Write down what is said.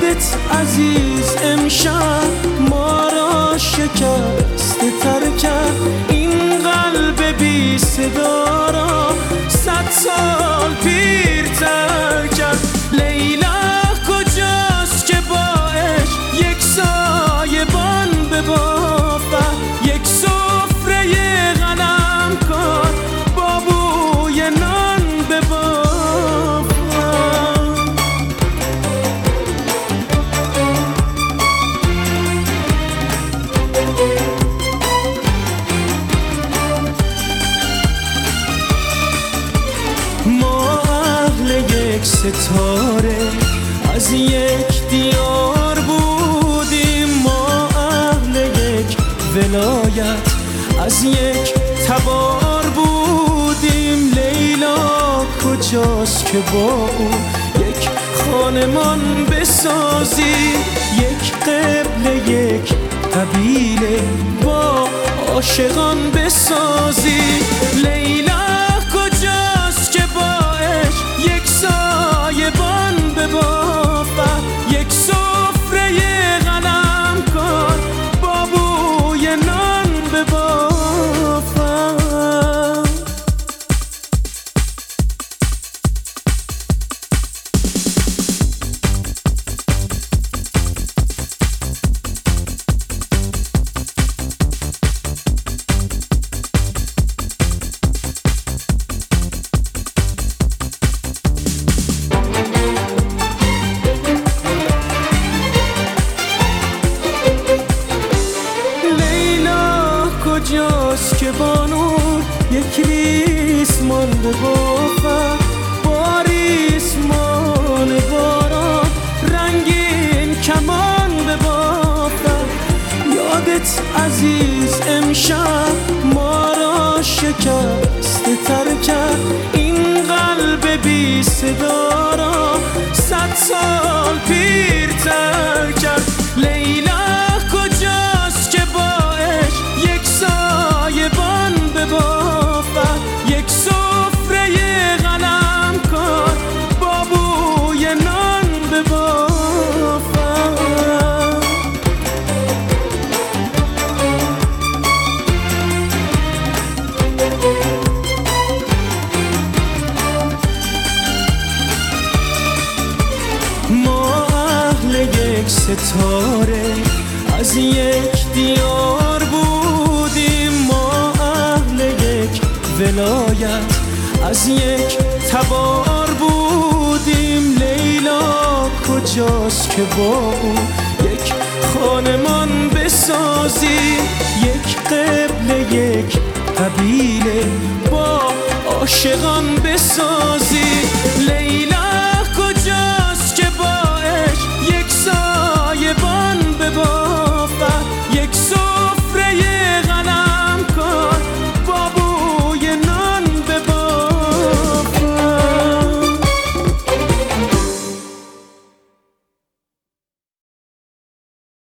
یادت عزیز امشب ما را شکسته تر کرد، این قلب بی صدا را 100 سال پیرتر کرد. لیلا کجاست که با عشق یک سایبان ببافد، یک سفره غنم کن با بوی نان ببافد. ما اهل یک ستاره از یک دیار بودیم، ما اهل یک ولایت از یک تبار بودیم. لیلا کجاست که با او یک خانمان بسازی، یک قبله یک قبیله با عاشقان بسازی. لیلا کجاست که با عشق یک سایبان ببافد، یک سفره غنم کن با بوی نان ببافد. کجاست که بانون یک ریسمان ببافد، با ریسمان باران رنگین کمان ببافد. یادت عزیز امشب ما را شکسته تر کرد، این قلب بی صدا را 100 سال پیرتر کرد. لیلا کجاست که با عشق یک سایبان ببافد، یک سفره غنم کن با بوی نان ببافد. ما اهل یک ستاره از یک دیار بودیم، ما اهل یک ولایت از یک تبار بودیم. لیلا کجاست که با او یک خانمان بسازی، یک قبله یک قبیله با عاشقان بسازی.